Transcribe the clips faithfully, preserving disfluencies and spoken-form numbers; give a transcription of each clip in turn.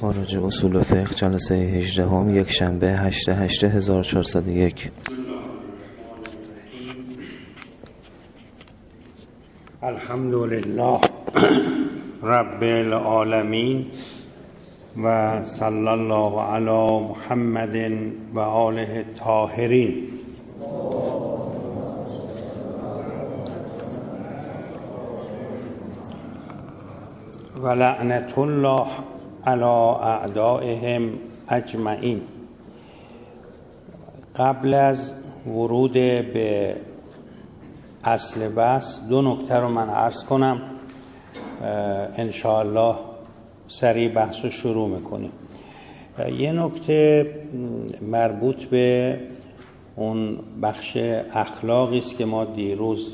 خارج اصول فقه جلسه هجدهم یک شنبه هشت هشت هزار و چهارصد و یک. الحمد لله رب العالمین و صلی الله علی محمد و آله الطاهرین. و لعنت الله علی اعدائهم اجمعین. قبل از ورود به اصل بحث دو نکته رو من عرض کنم، انشاءالله سریع بحث رو شروع میکنیم. یه نکته مربوط به اون بخش اخلاقی است که ما دیروز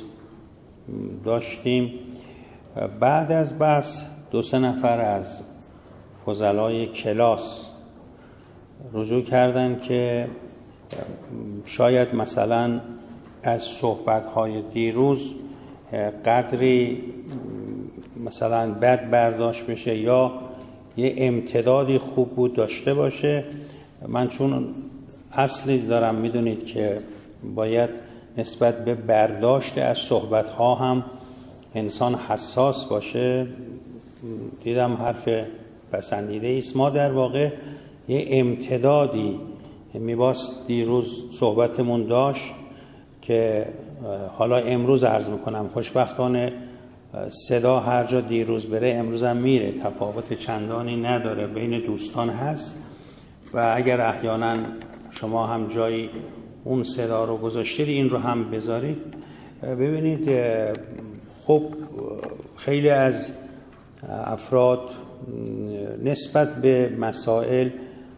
داشتیم. بعد از بحث دو سه نفر از فضلای کلاس رجوع کردن که شاید مثلا از صحبت‌های دیروز قدری مثلا بد برداشت بشه یا یه امتدادی خوب بود داشته باشه. من چون اصلی دارم، میدونید که باید نسبت به برداشت از صحبت‌ها هم انسان حساس باشه. دیدم حرف پسندیده ایست. ما در واقع یه امتدادی میباست دیروز صحبتمون داشت که حالا امروز عرض میکنم. خوشبختانه صدا هر جا دیروز بره امروز هم میره، تفاوت چندانی نداره، بین دوستان هست. و اگر احیانا شما هم جایی اون صدا رو گذاشتید این رو هم بذارید. ببینید خب خیلی از افراد نسبت به مسائل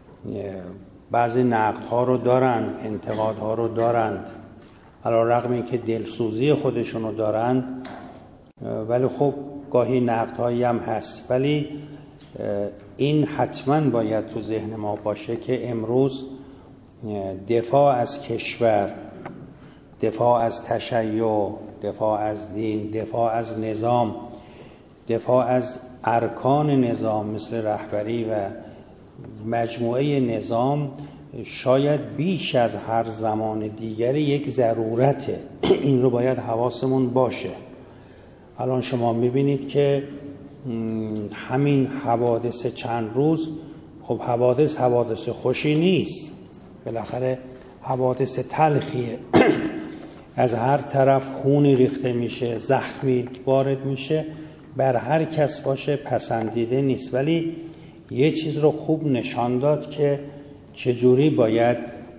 بعضی نقدها رو دارن، انتقادها رو دارند، علی رغم اینکه دلسوزی خودشون رو دارند، ولی خب گاهی نقدهایی هم هست. ولی این حتما باید تو ذهن ما باشه که امروز دفاع از کشور، دفاع از تشیع، دفاع از دین، دفاع از نظام، دفاع از ارکان نظام مثل رهبری و مجموعه نظام شاید بیش از هر زمان دیگری یک ضرورته. این رو باید حواسمون باشه. الان شما میبینید که همین حوادث چند روز، خب حوادث حوادث خوشی نیست، بالاخره حوادث تلخیه. از هر طرف خونی ریخته میشه، زخمی وارد میشه، بر هر کس باشه پسندیده نیست. ولی یه چیز رو خوب نشان داد که چجوری باید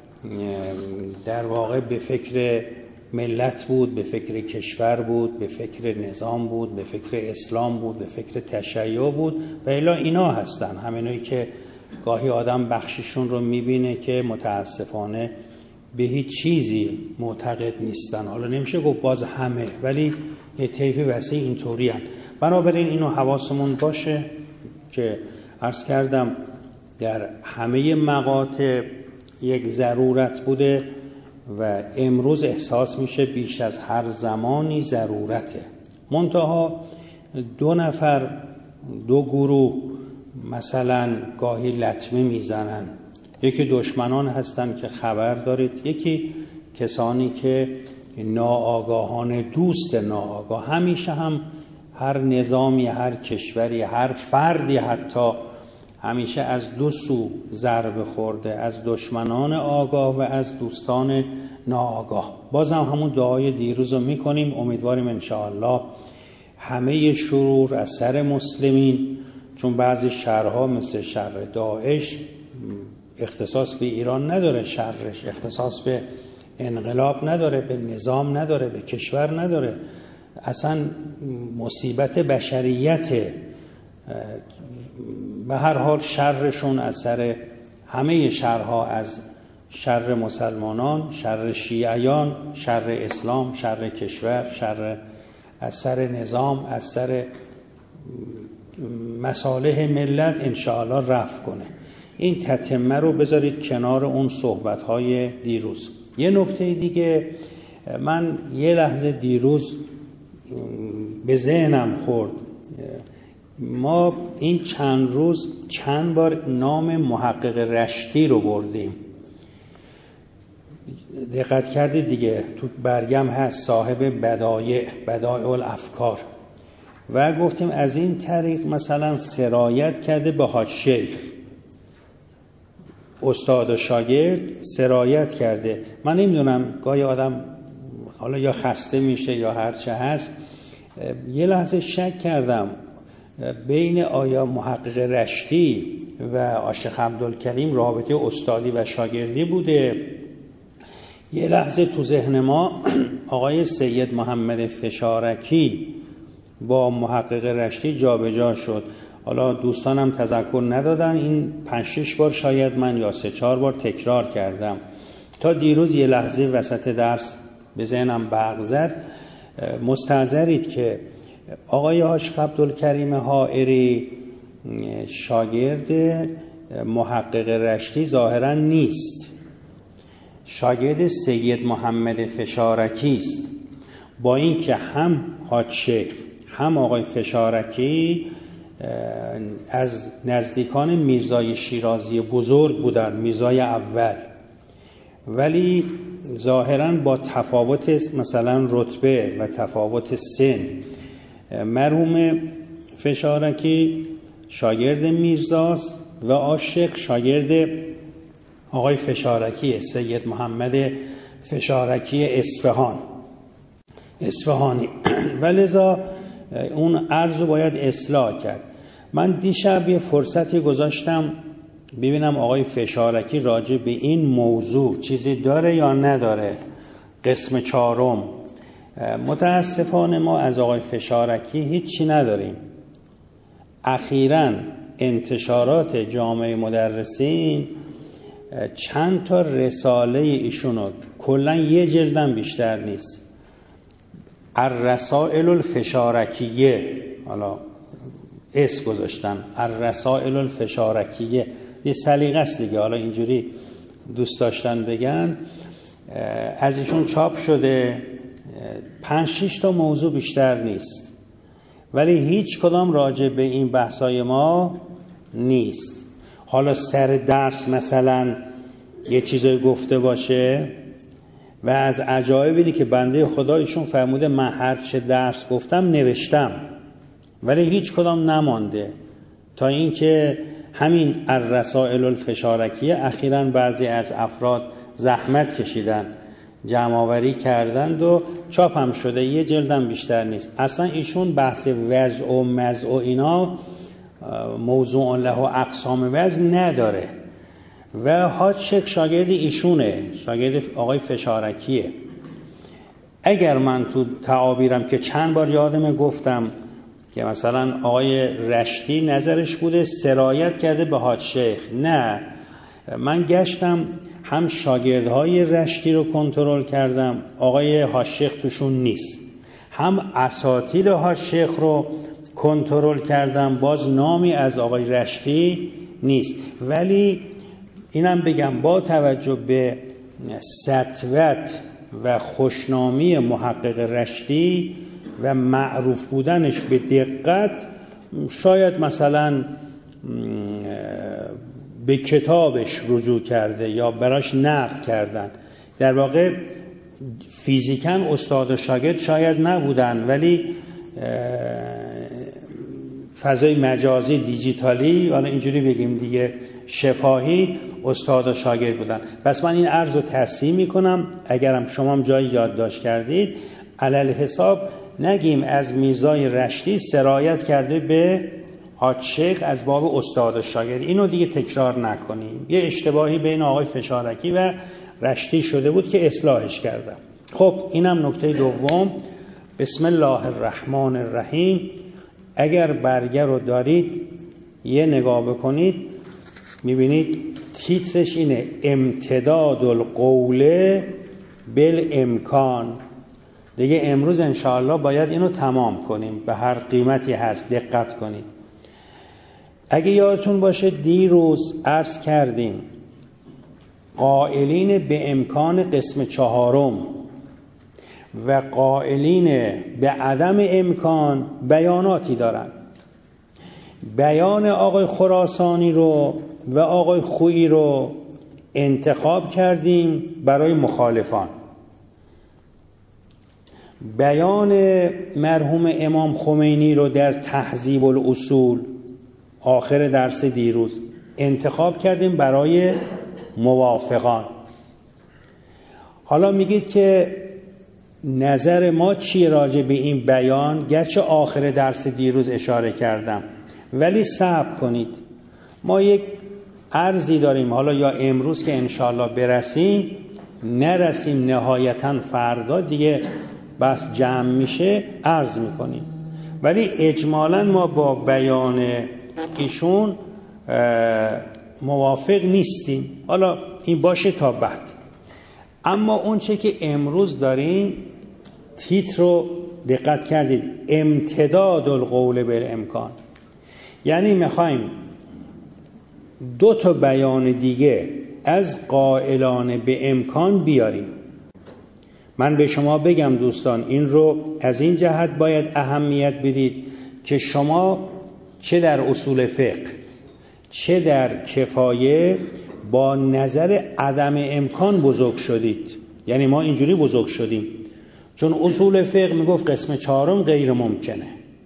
در واقع به فکر ملت بود، به فکر کشور بود، به فکر نظام بود، به فکر اسلام بود، به فکر تشیع بود. و الا اینا هستن همینایی که گاهی آدم بخششون رو میبینه که متاسفانه به هیچ چیزی معتقد نیستن. حالا نمیشه گفت باز همه، ولی یه طیف وسیع اینطوری هن. بنابراین اینو حواسمون باشه که عرض کردم در همه مقاطع یک ضرورت بوده و امروز احساس میشه بیش از هر زمانی ضرورته. منتها دو نفر، دو گروه مثلا گاهی لطمه میزنن. یکی دشمنان هستن که خبر دارید، یکی کسانی که ناآگاهان دوست ناآگاه. همیشه هم هر نظامی، هر کشوری، هر فردی حتی همیشه از دو سو ضربه خورده، از دشمنان آگاه و از دوستان ناآگاه. باز هم همون دعای دیروز رو میکنیم، امیدواریم انشاءالله همه شرور از سر مسلمین، چون بعضی شرها مثل شر داعش اختصاص به ایران نداره، شرش اختصاص به انقلاب نداره، به نظام نداره، به کشور نداره، اصلا مصیبت بشریته. به هر حال شرشون از سر همه شرها، از شر مسلمانان، شر شیعیان، شر اسلام، شر کشور، شر از سر نظام، از سر مصالح ملت انشاءالله رفع کنه. این تتمه رو بذارید کنار اون صحبت‌های دیروز. یه نکته دیگه من یه لحظه دیروز به ذهنم خورد، ما این چند روز چند بار نام محقق رشتی رو بردیم. دقت کردید دیگه، تو برگم هست صاحب بدایع بدایع الافکار، و گفتیم از این طریق مثلا سرایت کرده به حاج شیخ، استاد و شاگرد سرایت کرده. من نمیدونم، گاهی آدم حالا یا خسته میشه یا هر چه هست، یه لحظه شک کردم بین آیا محقق رشتی و عاشق عبدالکریم رابطه استادی و شاگردی بوده. یه لحظه تو ذهن ما آقای سید محمد فشارکی با محقق رشتی جابجا شد. حالا دوستانم تذکر ندادن، این پنج شش بار شاید من یا سه چهار بار تکرار کردم تا دیروز یه لحظه وسط درس به ذهنم برق زد. مستحضرید که آقای عاشق عبدالکریم حائری شاگرد محقق رشتی ظاهرا نیست، شاگرد سید محمد فشارکی است. با این که هم حاج شیخ هم آقای فشارکی از نزدیکان میرزای شیرازی بزرگ بودن، میرزای اول، ولی ظاهراً با تفاوت مثلا رتبه و تفاوت سن، مرحوم فشارکی شاگرد میرزاست و عاشق شاگرد آقای فشارکی، سید محمد فشارکی اصفهان اصفهانی و لذا اون عرض رو باید اصلاح کرد. من دیشب یه فرصتی گذاشتم ببینم آقای فشارکی راجع به این موضوع چیزی داره یا نداره. قسم چهارم، متاسفانه ما از آقای فشارکی هیچی نداریم. اخیراً انتشارات جامعه مدرسین چند تا رساله ایشونو، کلاً یه جلدم بیشتر نیست، الرسائل الفشارکیه، حالا اسم گذاشتن الرسائل الفشارکیه، یه سلیقه است دیگه، حالا اینجوری دوست داشتن بگن، از ایشون چاپ شده. پنج شش تا موضوع بیشتر نیست، ولی هیچ کدام راجع به این بحثای ما نیست. حالا سر درس مثلا یه چیزای گفته باشه و از عجایب اینه که بنده خدا ایشون فرموده من هر چه درس گفتم نوشتم، ولی هیچ کدام نمانده. تا اینکه همین الرسائل الفشارکیه اخیراً بعضی از افراد زحمت کشیدن، جمع آوری کردند و چاپ هم شده، یه جلدم بیشتر نیست. اصلا ایشون بحث وضع و مزع و اینا موضوع له و اقسام وضع نداره و حاج شیخ شاگرد ایشونه، شاگرد آقای فشارکیه. اگر من تو تعابیرم که چند بار یادمه گفتم که مثلا آقای رشتی نظرش بوده سرایت کرده به حاج شیخ، نه، من گشتم هم شاگردهای رشتی رو کنترل کردم، آقای حاج شیخ توشون نیست، هم اساتید حاج شیخ رو کنترل کردم، باز نامی از آقای رشتی نیست. ولی اینم بگم با توجه به سطوت و خوشنامی محقق رشتی و معروف بودنش به دقت، شاید مثلا به کتابش رجوع کرده یا براش نقل کردن. در واقع فیزیکاً استاد و شاگرد شاید نبودن، ولی فضای مجازی دیجیتالی، حالا اینجوری بگیم دیگه، شفاهی استاد و شاگرد بودن. پس من این عرض رو تصحیح میکنم، اگرم شما هم جایی یادداشت کردید، علل حساب نگیم از میرزای رشتی سرایت کرده به حاج شیخ از باب استاد و شاگرد، اینو دیگه تکرار نکنیم. یه اشتباهی بین آقای فشارکی و رشتی شده بود که اصلاحش کردم. خب اینم نکته دوم. بسم الله الرحمن الرحیم. اگر برگه رو دارید یه نگاه بکنید، میبینید تیترش اینه امتداد القول بالامکان. دیگه امروز انشاءالله باید اینو تمام کنیم، به هر قیمتی هست، دقت کنید. اگه یادتون باشه دیروز عرض کردیم قائلین به امکان قسم چهارم و قائلین به عدم امکان بیاناتی دارن. بیان آقای خراسانی رو و آقای خویی رو انتخاب کردیم برای مخالفان. بیان مرحوم امام خمینی رو در تهذیب الاصول آخر درس دیروز انتخاب کردیم برای موافقان. حالا میگید که نظر ما چیه راجع به این بیان؟ گرچه آخر درس دیروز اشاره کردم، ولی صبر کنید، ما یک عرضی داریم، حالا یا امروز که انشالله برسیم، نرسیم نهایتا فردا دیگه بس جمع میشه عرض میکنیم، ولی اجمالا ما با بیان ایشون موافق نیستیم. حالا این باشه تا بعد. اما اون چه که امروز داریم، تیتر رو دقت کردید، امتداد القول بالامکان، یعنی میخوایم دو تا بیان دیگه از قائلان به امکان بیاریم. من به شما بگم دوستان، این رو از این جهت باید اهمیت بدید که شما چه در اصول فقه چه در کفایه با نظر عدم امکان بزرگ شدید. یعنی ما اینجوری بزرگ شدیم چون اصول فقه میگفت قسم چهارم غیر ممکنه.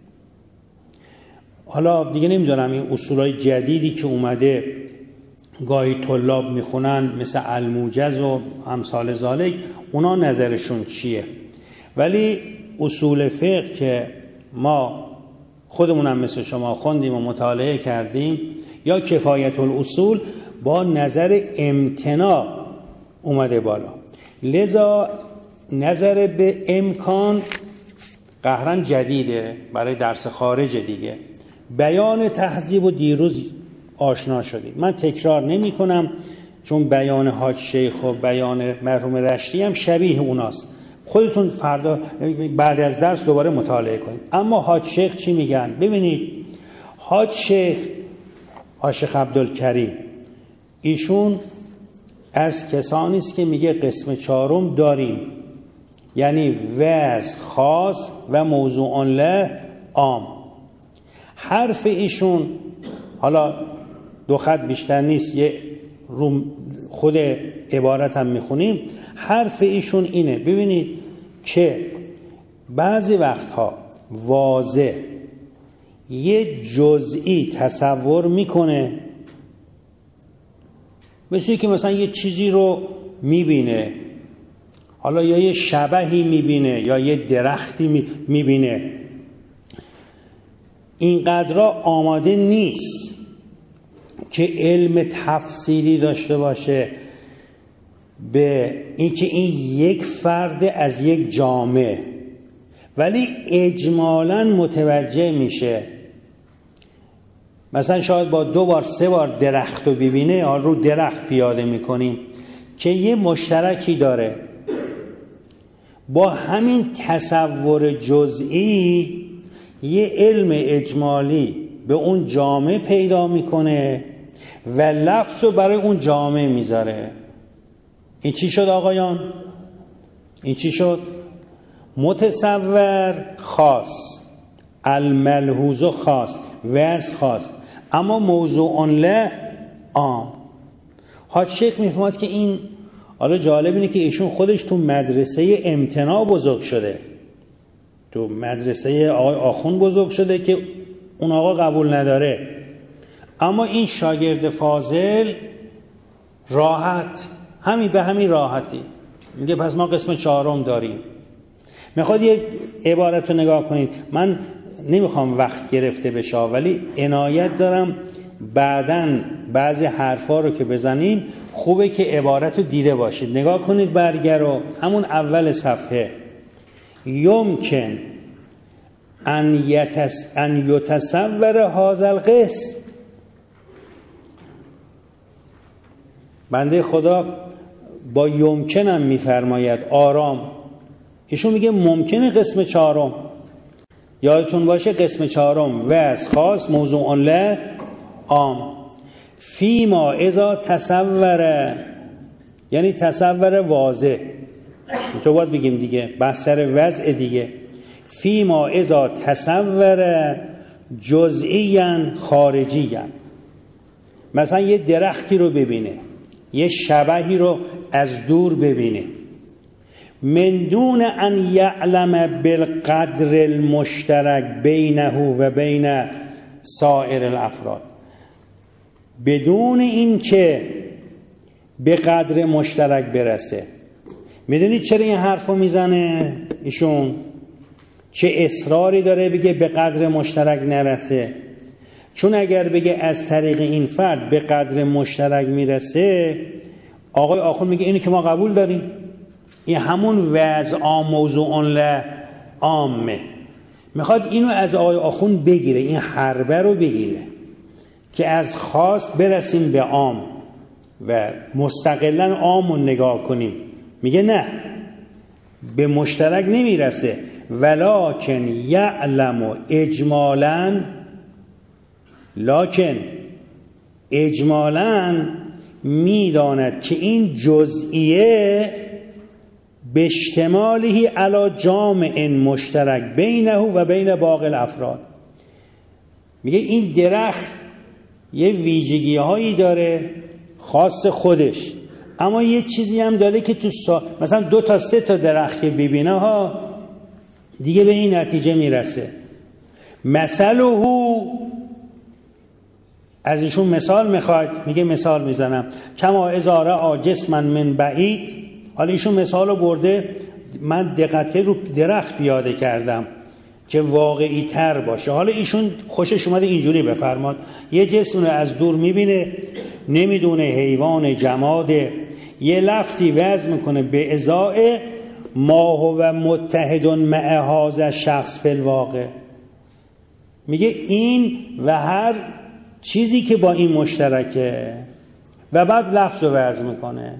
حالا دیگه نمیدونم این اصولای جدیدی که اومده گاهی طلاب میخونن مثل الموجز و امثال ذالک، اونا نظرشون چیه؟ ولی اصول فقه که ما خودمونم مثل شما خوندیم و مطالعه کردیم، یا کفایت الاصول، با نظر امتناع اومده بالا. لذا نظر به امکان قهرن جدیده برای درس خارج دیگه. بیان تهذیب و دیروز آشنا شدیم، من تکرار نمی کنم چون بیان حاج شیخ و بیان مرحوم رشتی هم شبیه اوناست. خودتون فردا بعد از درس دوباره مطالعه کنید. اما حاج شیخ چی میگن؟ ببینید، حاج شیخ حاج شیخ عبدالکریم ایشون از کسانی است که میگه قسم چهارم داریم، یعنی وضع خاص و موضوع له عام. حرف ایشون، حالا دو خط بیشتر نیست، یه رو خود عبارت هم میخونیم، حرف ایشون اینه، ببینید که بعضی وقتها واضح یه جزئی تصور میکنه، مثل که مثلا یه چیزی رو میبینه، حالا یا یه شبحی میبینه یا یه درختی میبینه، اینقدرا آماده نیست که علم تفسیری داشته باشه به اینکه این یک فرد از یک جامعه، ولی اجمالاً متوجه میشه. مثلا شاید با دو بار سه بار درخت رو ببینه، آن رو درخت پیاده میکنیم که یه مشترکی داره، با همین تصور جزئی یه علم اجمالی به اون جامعه پیدا میکنه و لفظ رو برای اون جامعه میذاره. این چی شد آقایان؟ این چی شد؟ متصور خاص، الملحوظ خاص، وضع خاص، اما موضوع له عام. حاج شیخ میفهمد که این، حالا جالب اینه که ایشون خودش تو مدرسه امتناع بزرگ شده، تو مدرسه آقای آخوند بزرگ شده که اون آقا قبول نداره، اما این شاگرد فاضل راحت، همین به همین راحتی میگه پس ما قسم چهارم داریم. میخواد یک عبارت رو نگاه کنید، من نمیخوام وقت گرفته بشه ولی عنایت دارم بعداً بعضی حرفا رو که بزنیم خوبه که عبارت رو دیده باشید. نگاه کنید برگر رو، همون اول صفحه، یمکن ان یتس ان یتصور هذا القسم. بنده خدا با یمکنم میفرماید آرام، ایشون میگه ممکنه قسم چهارم، یادتون باشه قسم چهارم وضع خاص موضوع له عام، فیما اذا تصوره، یعنی تصور واضح، تو باید بگیم دیگه بحث سر وضع دیگه، فیما اذا تصوره جزئیاً خارجیاً. مثلا یه درختی رو ببینه، یه شبحی رو از دور ببینه، من دون ان یعلم بالقدر المشترک بینه و بین سایر الافراد، بدون این که به قدر مشترک برسه. میدونید چرا این حرفو میزنه ایشون؟ چه اصراری داره بگه به قدر مشترک نرسه؟ چون اگر بگه از طریق این فرد به قدر مشترک میرسه، آقای آخوند میگه اینو که ما قبول داریم، این همون وضع عام موضوع له عامه. میخواد اینو از آقای آخوند بگیره، این حربه رو بگیره که از خاص برسیم به عام و مستقلا عام رو نگاه کنیم. میگه نه، به مشترک نمیرسه، ولکن یعلم اجمالاً، لکن اجمالاً میداند که این جزئیه به اشتماله علی جامع مشترک بینه و بین باقی الافراد. میگه این درخت یه ویژگی هایی داره خاص خودش، اما یه چیزی هم داره که تو سا... مثلا دو تا سه تا درخت که ببینه ها دیگه به این نتیجه میرسه. مثله، از ایشون مثال میخواد، میگه مثال میزنم، کما اذا رأى جسما من بعید. حالا ایشون مثال رو برده، من دقت رو درخت پیاده کردم که واقعی تر باشه. حالا ایشون خوشش اومده اینجوری بفرماد، یه جسم رو از دور میبینه، نمیدونه حیوان جماده، یه لفظی وضع میکنه به ازای ما هو متحد مع هذا شخص فی الواقع. میگه این و هر چیزی که با این مشترکه، و بعد لفظ رو وضع میکنه.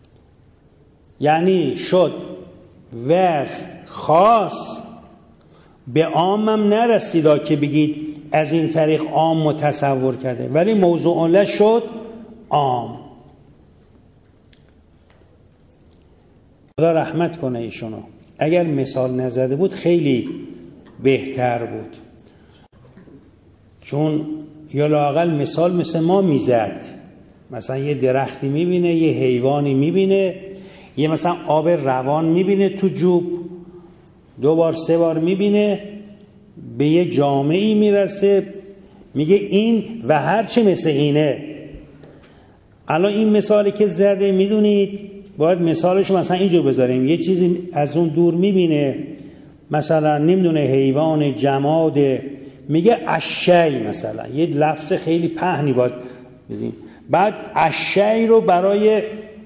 یعنی شد وضع خاص به عامم نرسیدا که بگید از این طریق عام متصور کرده، ولی موضوع له شد عام. خدا رحمت کنه ایشونو، اگر مثال نزده بود خیلی بهتر بود، چون یا لااقل مثال مثل ما میزد. مثلا یه درختی میبینه، یه حیوانی میبینه، یه مثلا آب روان میبینه تو جوب، دو بار سه بار میبینه، به یه جامعی میرسه، میگه این و هرچه مثل اینه. الان این مثالی که زده میدونید باید مثالش مثلا اینجور بذاریم، یه چیزی از اون دور میبینه، مثلا نمیدونه حیوان جماد، میگه اشی، مثلا یه لفظ خیلی پهنی باید بزنیم. بعد اشی رو برای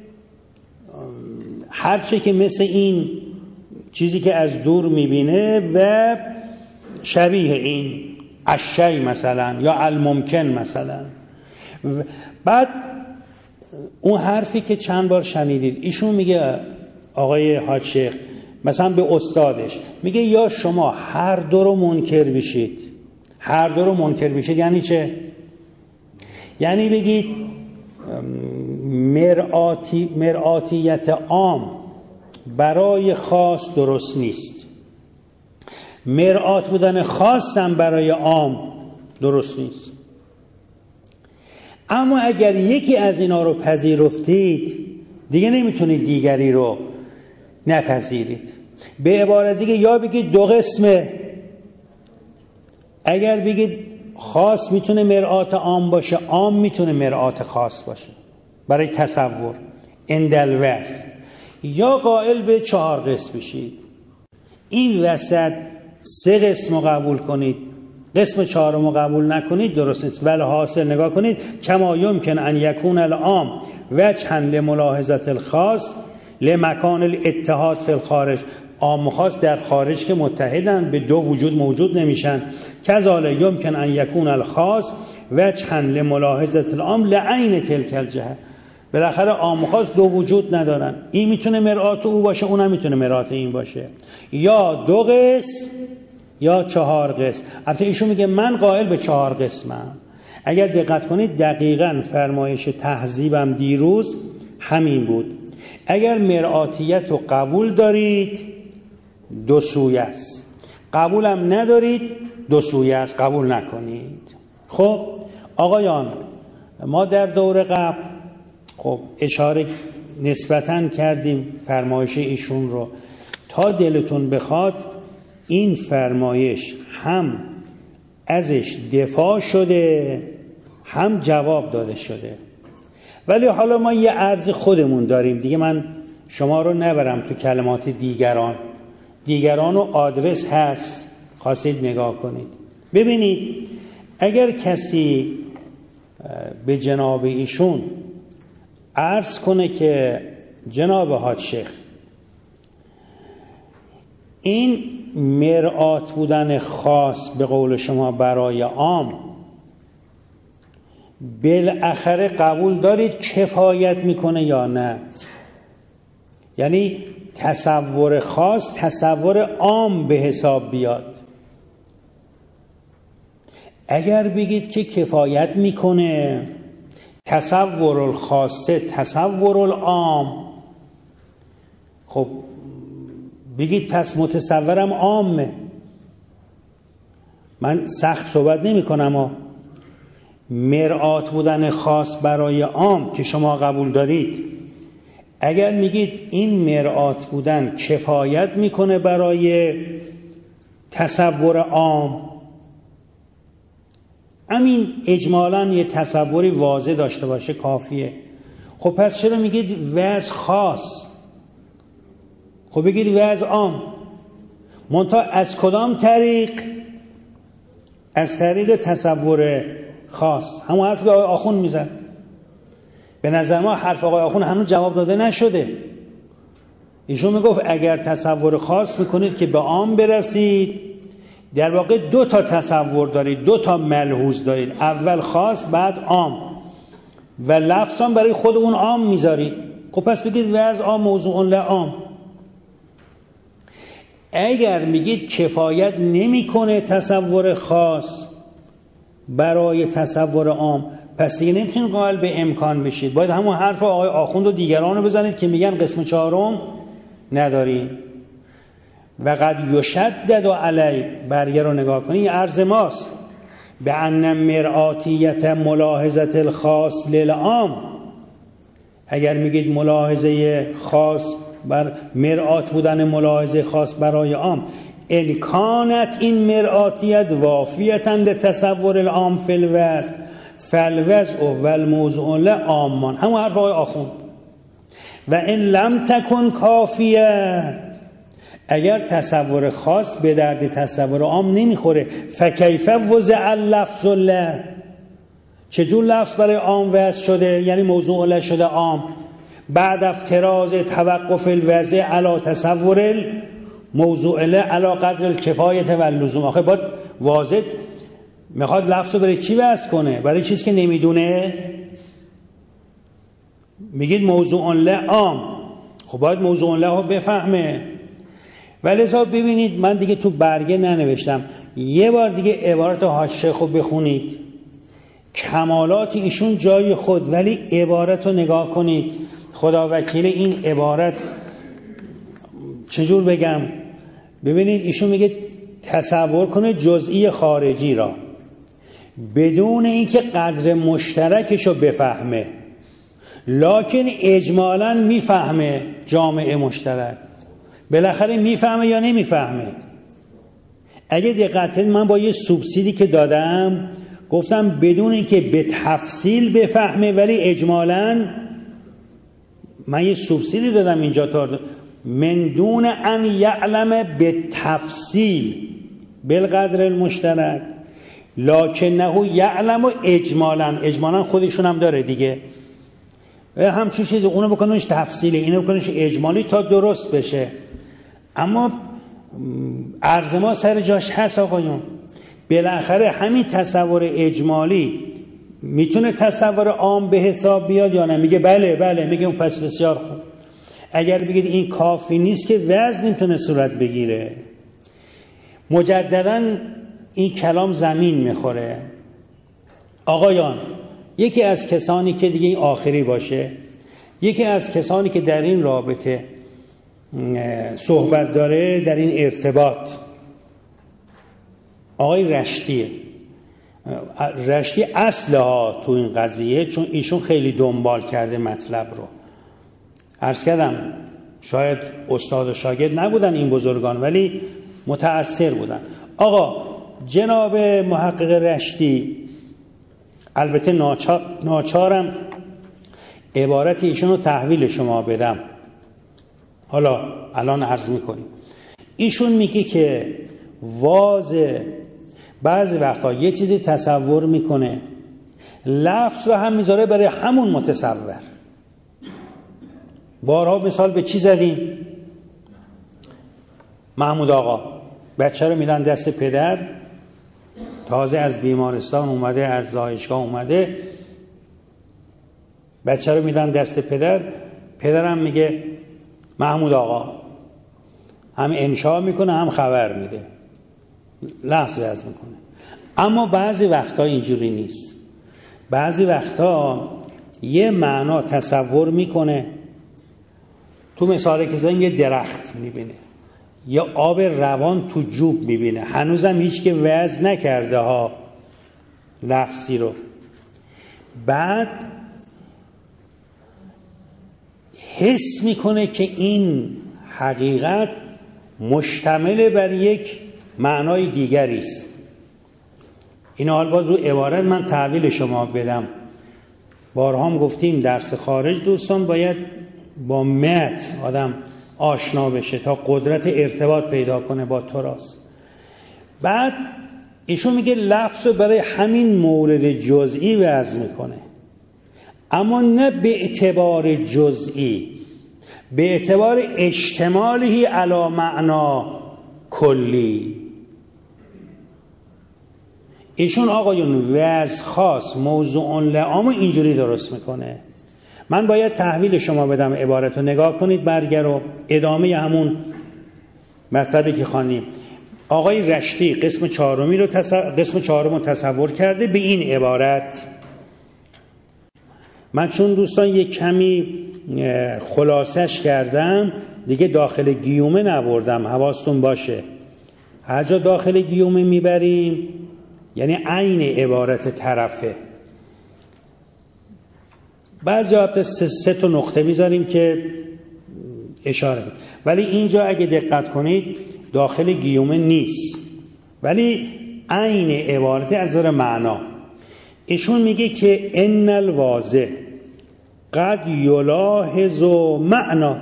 هرچه که مثل این چیزی که از دور میبینه و شبیه این اشی مثلا، یا الممکن مثلا. بعد اون حرفی که چند بار شنیدید، ایشون میگه آقای حاج شیخ مثلا به استادش میگه یا شما هر دو رو منکر بشید. هر دو رو منکر بشید یعنی چه؟ یعنی بگید مرآتی مرآتیت عام برای خاص درست نیست، مرآت بودن خاص هم برای عام درست نیست. اما اگر یکی از اینا رو پذیرفتید دیگه نمیتونید دیگری رو نپذیرید. به عبارت دیگه یا بگید دو قسمه، اگر بگید خاص میتونه مرآت عام باشه، عام میتونه مرآت خاص باشه برای تصور اندلوس، یا قائل به چهار قسم بشید. این وسط سه قسم قبول کنید، قسم چهارم قبول نکنید، درست نیست. ولی حاصل نگاه کنید، کما یمکن ان یکون العام وجها لملاحظه الخاص لمکان الاتحاد فی الخارج. عام و خاص در خارج که متحدن به دو وجود موجود نمیشن. کذالک یمکن ان یکون الخاص وجها لملاحظه العام لعین تلک الجهه. بالاخره عام و خاص دو وجود ندارن، این میتونه مرآت او باشه، اونم میتونه مرآت این باشه، یا دو قسم یا چهار قسم. البته ایشون میگه من قائل به چهار قسمم. اگر دقت کنید دقیقاً فرمایش تهذیبم دیروز همین بود. اگر مرآتیت رو قبول دارید دو سویه است، قبولم ندارید دو سویه است، قبول نکنید. خب آقایان، ما در دور قبل خب اشاره نسبتاً کردیم فرمایش ایشون رو. تا دلتون بخواد این فرمایش هم ازش دفاع شده هم جواب داده شده، ولی حالا ما یه عرض خودمون داریم دیگه. من شما رو نبرم تو کلمات دیگران، دیگران و آدرس هست، خواستید نگاه کنید. ببینید اگر کسی به جناب ایشون عرض کنه که جناب حاج شیخ این مرآت بودن خاص به قول شما برای عام بالاخره قبول دارید کفایت میکنه یا نه؟ یعنی تصور خاص تصور عام به حساب بیاد. اگر بگید که کفایت میکنه، تصور الخاصه تصور العام، خب بگید پس متصورم عامه. من سخت صحبت نمی کنم ها. مرآت بودن خاص برای عام که شما قبول دارید، اگر میگید این مرآت بودن کفایت میکنه برای تصور عام، همین اجمالاً یه تصوری واضح داشته باشه کافیه. خب پس چرا میگید وضع خاص؟ خب بگید وضع عام. منتها از کدام طریق؟ از طریق تصور خاص. همون حرفی که آقای آخوند میزد. به نظر ما حرف آقای آخوند هنوز جواب داده نشده. ایشون میگفت اگر تصور خاص میکنید که به عام برسید، در واقع دو تا تصور دارید، دو تا ملحوظ دارید، اول خاص بعد عام، و لفظ هم برای خود اون عام میذارید. خب پس بگید وضع عام موضوع لعام. اگر میگید کفایت نمیکنه تصور خاص برای تصور عام، پس دیگه نمیتونید قائل به امکان بشید. باید همون حرف آقای آخوند و دیگران رو بزنید که میگن قسم چهارم نداریم. و قد یشدد علی، برگه رو نگاه کنید، این عرض ماست، به ان مرآتیت ملاحظت الخاص للعام. اگر میگید ملاحظه خاص بر مرآت بودن ملاحظه خاص برای عام، امکانت این مرآتیت وافیتن به تصور العام فی الوضع فالوضع و الموضوع لعامان. همون حرف آقای آخوند. و ان لم تکن کافیه، اگر تصور خاص به درد تصور عام نمیخوره، فکیف وضع اللفظ له، چجور لفظ برای عام وضع شده، یعنی موضوع له شده عام، بعد افتراض توقف الوضع علی تصور الموضوع له علی قدر الکفایت و اللزوم. آخه باید واضح میخواد لفظ رو برای چی وضع کنه؟ برای چیزی که نمیدونه؟ میگید موضوع له عام، خب باید موضوع له رو بفهمه. ولذا ببینید من دیگه تو برگه ننوشتم، یه بار دیگه عبارت حاج شیخ رو بخونید. کمالات ایشون جای خود، ولی عبارت رو نگاه کنید. خدا وکیل این عبارت چجور بگم؟ ببینید ایشون میگه تصور کنه جزئی خارجی را بدون اینکه قدر مشترکشو بفهمه، لکن اجمالاً میفهمه جامعه مشترک. بالاخره میفهمه یا نمیفهمه؟ اگه دقت کنید من با یه سوبسیدی که دادم گفتم بدون اینکه به تفصیل بفهمه ولی اجمالاً، من یه سوبسیدی دادم اینجا تا من دون ان یعلم به تفصیل بالقدر المشترک لکنه یعلم و اجمالاً. اجمالاً خودشون هم داره دیگه، همچون چیزی اونو بکننش تفصیلی، اینو بکننش اجمالی تا درست بشه. اما عرض ما سر جاش هست آقایون. بالاخره همین تصور اجمالی میتونه تصور عام به حساب بیاد یا نه؟ میگه بله بله، میگه اون پس بسیار خوب. اگر بگید این کافی نیست که وزن نمیتونه صورت بگیره. مجددا این کلام زمین میخوره. آقایان، یکی از کسانی که دیگه این آخری باشه، یکی از کسانی که در این رابطه صحبت داره، در این ارتباط، آقای رشتیه. رشتی اصله ها تو این قضیه، چون ایشون خیلی دنبال کرده مطلب رو. عرض کردم شاید استاد و شاگرد نبودن این بزرگان، ولی متأثر بودن. آقا جناب محقق رشتی، البته ناچار ناچارم عبارت ایشون رو تحویل شما بدم، حالا الان عرض میکنیم. ایشون میگه که واضح بعضی وقتا یه چیزی تصور میکنه، لفظ رو هم میذاره برای همون متصور. بارها مثال به چی زدیم؟ محمود آقا بچه رو میدن دست پدر، تازه از بیمارستان اومده، از زایشگاه اومده، بچه رو میدن دست پدر، پدرم میگه محمود آقا، هم انشا میکنه هم خبر میده، لحظه از میکنه. اما بعضی وقتا اینجوری نیست. بعضی وقتا یه معنا تصور میکنه. تو مثالی که زدیم یه درخت میبینه، یه آب روان تو جوب میبینه، هنوزم هیچ که وضع نکرده ها لفظی رو. بعد حس میکنه که این حقیقت مشتمل بر یک معنای دیگری است. این حال باز رو عبارت من تحویل شما بدم. بارها هم گفتیم درس خارج دوستان باید با متن آدم آشنا بشه تا قدرت ارتباط پیدا کنه با تراث. بعد ایشون میگه لفظ رو برای همین مورد جزئی وضع میکنه، اما نه به اعتبار جزئی، به اعتبار اشتمالی علی معنا کلی. ایشون آقایون وضع خاص موضوع لعام اینجوری درست میکنه. من باید تحویل شما بدم عبارت رو نگاه کنید، برگر رو ادامه همون مطلبی که خوانیم. آقای رشتی قسم چهارمی رو تصور... قسم چهارم رو تصور کرده به این عبارت. من چون دوستان یک کمی خلاصش کردم دیگه داخل گیومه نبردم، حواستون باشه هر جا داخل گیومه میبریم یعنی عین عبارت طرفه. بعضی وقت سه, سه تا نقطه میذاریم که اشاره کنیم، ولی اینجا اگه دقت کنید داخل گیومه نیست، ولی عین عبارت از نظر معنا. ایشون میگه که ان الواضح قد یلاحظ معنا.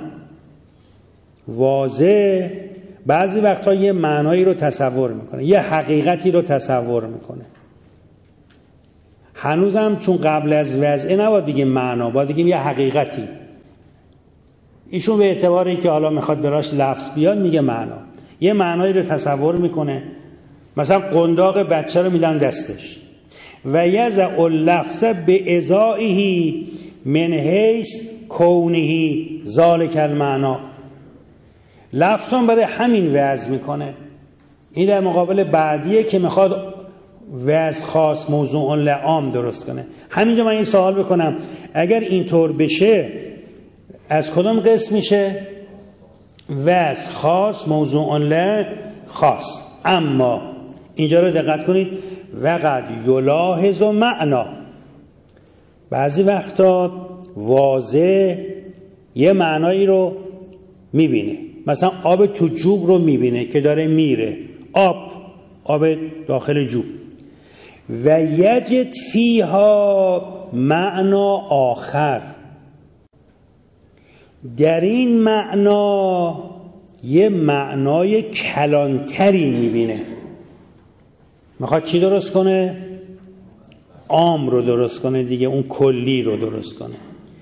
واضح بعضی وقتا یه معنایی رو تصور میکنه، یه حقیقتی رو تصور میکنه. هنوزم چون قبل از وضع نباید بگیم معنا، باید بگیم یه حقیقتی. ایشون به اعتبار اینکه حالا میخواد براش لفظ بیاد میگه معنا. یه معنایی رو تصور میکنه، مثلا قنداق بچه رو میدن دستش و یضع اللفظ به ازائه من حیث کونه ذالک المعنا. لفظان برای همین وضع میکنه. این در مقابل بعدیه که میخواد وضع خاص موضوع لعام درست کنه. همینجا من یه سوال بکنم، اگر اینطور بشه از کدام قسم میشه؟ وضع خاص موضوع ل خاص. اما اینجا رو دقت کنید، وقد یلاحظ معنا. بعضی وقتا واضح یه معنایی رو میبینه، مثلا آب تو جوب رو میبینه که داره میره، آب آب داخل جوب. و یجد فیها معنا آخر، در این معنا یه معنای کلانتری میبینه. میخواد چی درست کنه؟ عام رو درست کنه دیگه، اون کلی رو درست کنه.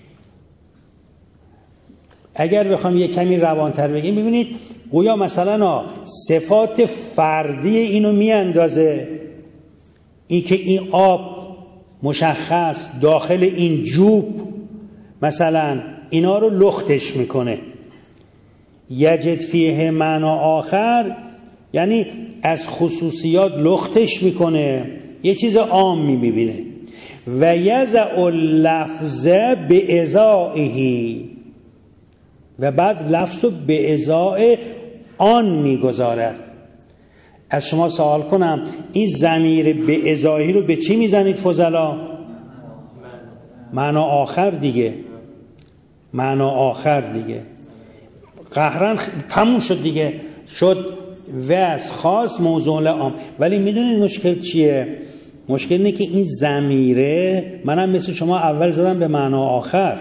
اگر بخوام یه کمی روانتر بگیم، ببینید گویا مثلا صفات فردی اینو میاندازه، این که این آب مشخص داخل این جوب مثلا اینا رو لختش میکنه. یجد فیه معنا آخر یعنی از خصوصیات لختش میکنه، یه چیز عام میبینه. و یضع اللفظ به ازائه، و بعد لفظ رو به ازای آن میگذارد. از شما سوال کنم این ضمیر به ازاحی رو به چی میزنید فضلا؟ معنا آخر دیگه، معنا آخر دیگه. قهرن تموم شد دیگه، شد وصف خاص موضوع عام. ولی میدونید مشکل چیه؟ مشکل اینه که این ضمیره، منم مثل شما اول زدم به معنا آخر،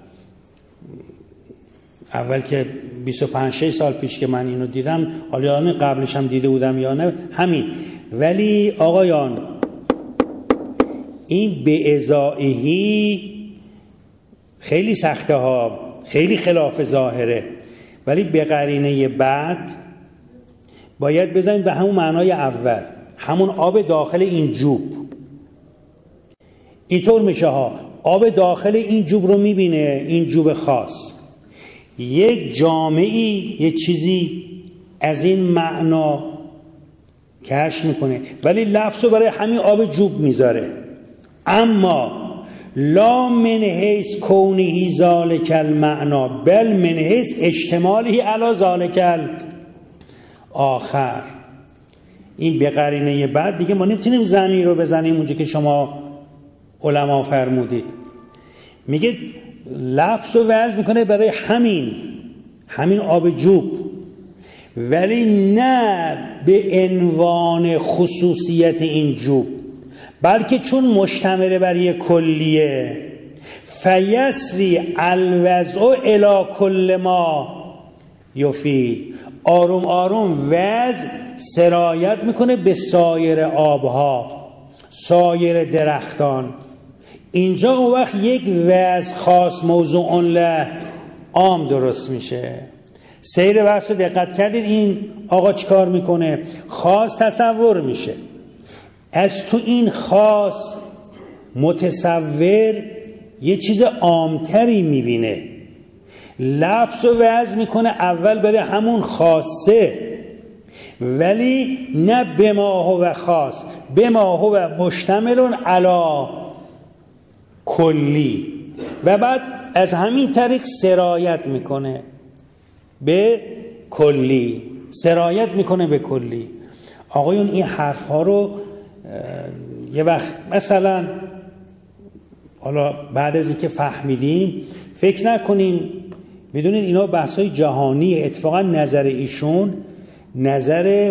اول که بیست و پنج شش سال پیش که من اینو دیدم، حالا قبلش هم دیده بودم یا نه همین. ولی آقایان این به ازائهی خیلی سخته ها، خیلی خلاف ظاهره، ولی به قرینه بعد باید بزنید به همون معنای اول، همون آب داخل این جوب. اینطور میشه ها، آب داخل این جوب رو میبینه، این جوب خاص، یک جامعی یک چیزی از این معنا کشف میکنه، ولی لفظ رو برای همین آب جوب میذاره. اما لا من حیث کونه ذالک المعنا بل من حیث اشتماله علی ذالک آخر. این به قرینه بعد دیگه ما نمیتونیم ضمیر رو بزنیم اونجا که شما علما فرمودید. میگه لفظ رو وضع میکنه برای همین همین آب جوب، ولی نه به عنوان خصوصیت این جوب، بلکه چون مشتمل بر یک کلیه. فیسری الوضع الی کل ما یفید، آروم آروم وضع سرایت میکنه به سایر آبها، سایر درختان. اینجا اون وقت یک وضع خاص موضوع له عام درست میشه. سیر بحث رو دقت کردید این آقا چیکار میکنه؟ خاص تصور میشه، از تو این خاص متصور یه چیز عامتری میبینه، لفظ رو وضع میکنه اول برای همون خاصه، ولی نه بما هو خاص، بما هو مشتمل علی کلی، و بعد از همین طریق سرایت میکنه به کلی، سرایت میکنه به کلی. آقایون این حرف ها رو یه وقت مثلا حالا بعد از اینکه فهمیدیم فکر نکنین، بدونید اینا بحث‌های جهانیه. اتفاقا نظر ایشون نظر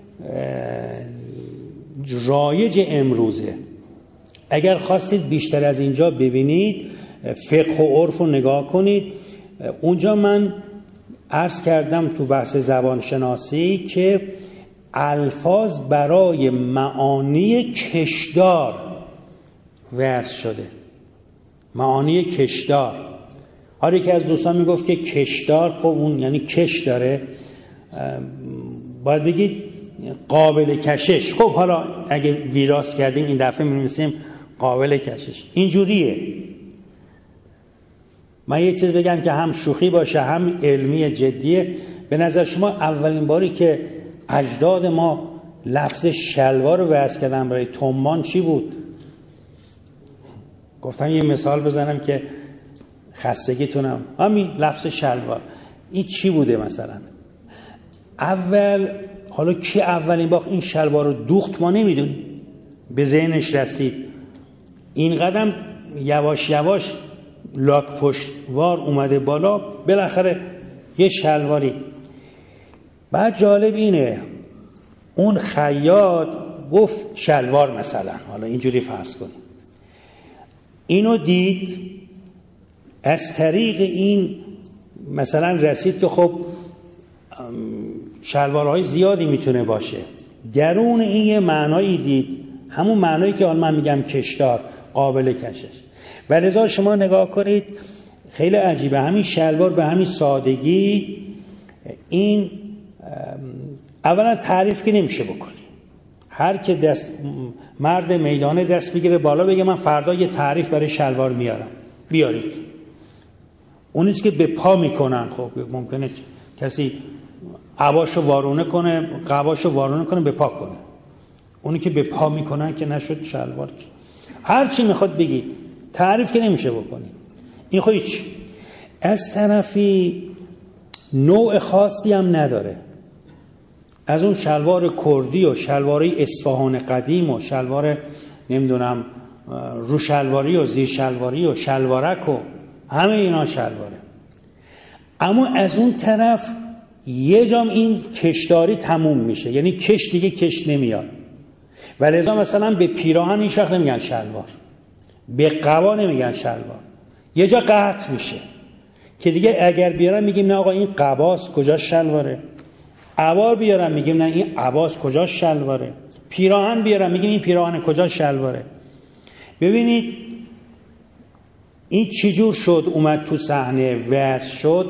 رایج امروزه. اگر خواستید بیشتر از اینجا ببینید، فقه و عرف رو نگاه کنید. اونجا من عرض کردم تو بحث زبان شناسی که الفاظ برای معانی کشدار وضع شده، معانی کشدار. هر یک از دوستان میگفت که کشدار، خب اون یعنی کش داره، باید بگید قابل کشش. خب حالا اگه ویراس کردیم این دفعه می‌نویسیم قابل کشش. اینجوریه. من یه چیز بگم که هم شوخی باشه هم علمی جدیه. به نظر شما اولین باری که اجداد ما لفظ شلوار رو وضع کردن برای تومان چی بود؟ گفتم یه مثال بزنم که خستگیتونم، همین لفظ شلوار. این چی بوده مثلا؟ اول، حالا کی اولین بار این شلوار رو دوخت ما نمیدونیم، به ذهنش رسید. این قدم یواش یواش لاک پشتوار اومده بالا، بالاخره یه شلواری. بعد جالب اینه اون خیاط گفت شلوار مثلا، حالا اینجوری فرض کنیم، اینو دید، از طریق این مثلا رسید که خب شلوارهای زیادی میتونه باشه. درون این یه معنایی دید، همون معنایی که من میگم کشدار، قابل کشش. و لذا شما نگاه کنید خیلی عجیبه، همین شلوار به همین سادگی، این اولا تعریف که نمیشه بکنی. هر که دست مرد میدانه دست بگیره بالا بگه من فردا یه تعریف برای شلوار میارم، بیارید. اونی که به پا میکنن، خب ممکنه کسی عباشو وارونه کنه، قباشو وارونه کنه، به پا کنه. اونی که به پا میکنن که نشد شلوار که. هر چی میخواد بگید، تعریف که نمیشه بکنی. این خب هیچ. از طرفی نوع خاصی هم نداره. از اون شلوار کردی و شلواری اصفهان قدیم و شلوار نمیدونم رو شلواری و زیر شلواری و شلوارک و همه اینا شلواره. اما از اون طرف یه جام این کشداری تموم میشه، یعنی کش دیگه کش نمیاد و لذا مثلا به پیراهن این شخص نمیگن شلوار، به قبا نمیگن شلوار، یه جا قطع میشه که دیگه اگر بیارم میگیم نه آقا این قباست کجاش شلواره، عبار بیارم میگیم نه این عباست کجاش شلواره، پیراهن بیارم میگیم این پیراهن کجاش شلواره. ببینید این چجور شد اومد تو صحنه وضع شد،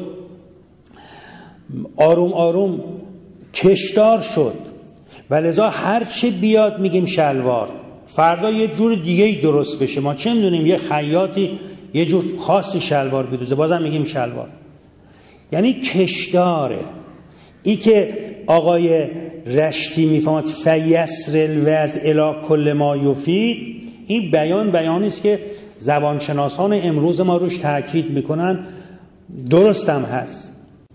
آروم آروم کشدار شد و لذا هر چی بیاد میگیم شلوار، فردا یه جور دیگه ای درست بشه، ما چه میدونیم یه خیاطی یه جور خاصی شلوار بدوزه بازم میگیم شلوار. یعنی کشداره. ای که آقای رشتی میفهمد فیسر الوضع الی کل ما یفید، این بیان بیانی است که زبانشناسان امروز ما روش تاکید میکنن، درست هم هست.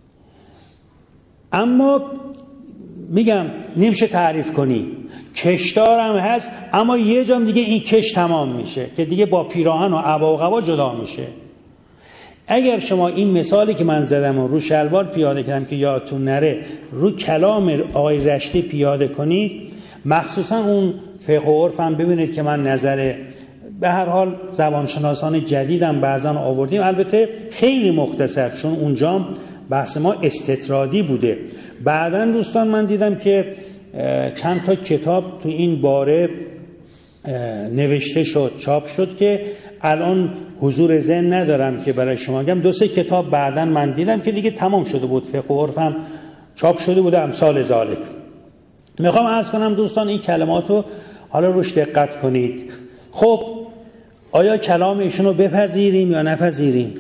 اما میگم نمیشه تعریف کنی، کشدار هم هست اما یه جام دیگه این کش تمام میشه که دیگه با پیراهن و عبا و قبا جدا میشه. اگر شما این مثالی که من زدم و رو شلوار پیاده کردم که یادتون نره رو کلام آقای رشتی پیاده کنید، مخصوصا اون فقه و عرف هم ببینید که من نظر به هر حال زبانشناسان جدیدم بعضا آوردیم، البته خیلی مختصر چون اونجا بحث ما استطرادی بوده. بعداً دوستان من دیدم که چند تا کتاب تو این باره نوشته شد، چاپ شد که الان حضور ذهن ندارم که برای شما بگم. دو سه کتاب بعداً من دیدم که دیگه تمام شده بود، فقه و عرف هم چاپ شده بوده، امثال ذالک. میخوام عرض کنم دوستان این کلمات رو حالا روش دقت کنید. خب آیا کلام ایشون رو بپذیریم یا نپذیریم؟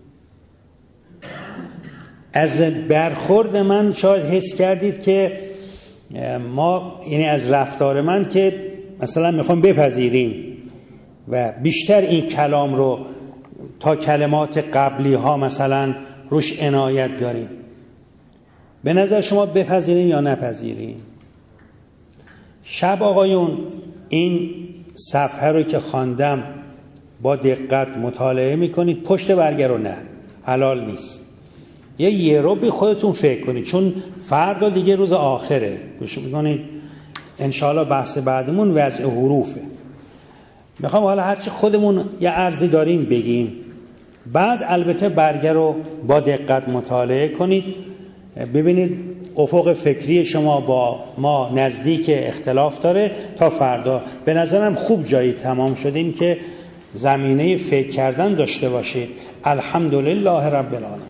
از برخورد من شاید حس کردید که ما، یعنی از رفتار من که مثلا میخوام بپذیریم و بیشتر این کلام رو تا کلمات قبلی ها مثلا روش عنایت داریم. به نظر شما بپذیریم یا نپذیریم؟ شب آقایون این صفحه رو که خواندم با دقت مطالعه میکنید، پشت برگه رو نه، حلال نیست. یه یه رو به خودتون فکر کنید چون فردا دیگه روز آخره، گوش میکنید انشاءالله بحث بعدمون وضع حروفه. میخوام حالا هرچی خودمون یه عرضی داریم بگیم، بعد البته برگه رو با دقت مطالعه کنید، ببینید افق فکری شما با ما نزدیک اختلاف داره تا فردا. به نظرم خوب جایی تمام شدیم که زمینه فکر کردن داشته باشید. الحمدلله رب العالمین.